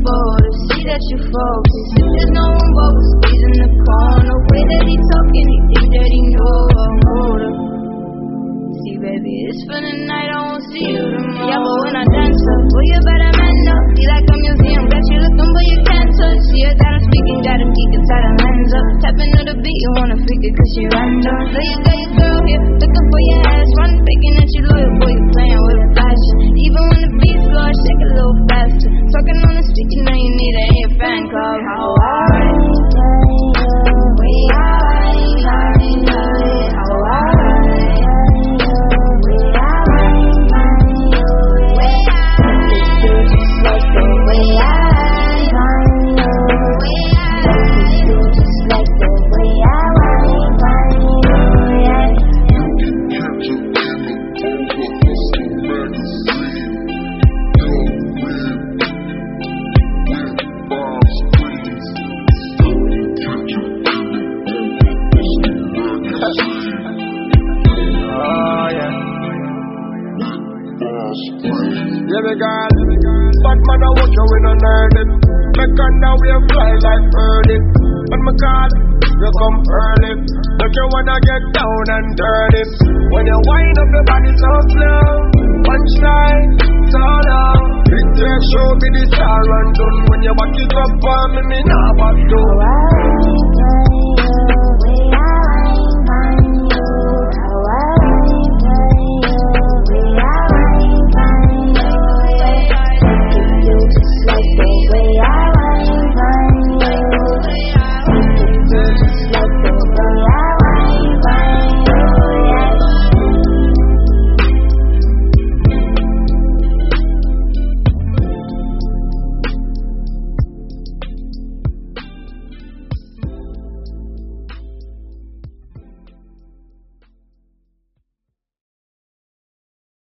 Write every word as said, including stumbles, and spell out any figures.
photos, see that you focus. If there's no one but we're squeezing the corner. Way that he talking, he think that he know I'm older. See, baby, it's for the night, I won't see you tomorrow. Yeah, but when I dance up, well, you better man up. Be like a museum, got you looking, but you can't touch. See her that I'm speaking, got a geek inside her hands up. Tapping to the beat, you wanna freak it, cause she random. So you got your girl here, looking for your ass. Run, thinking that you loyal, boy, you playing with a fashion. Even when the beat's slow, I shake a little faster. Talking on the street, you know you need a hit fan club. How I we are, how I Bad man, I watch you when I learn it. Make on that way fly like birdie. When me call, you come early. Don't you wanna get down and dirty? When you wind up your body so slow, punchline, so low. It takes show me the star and done. When you back it up on me, me nah back down.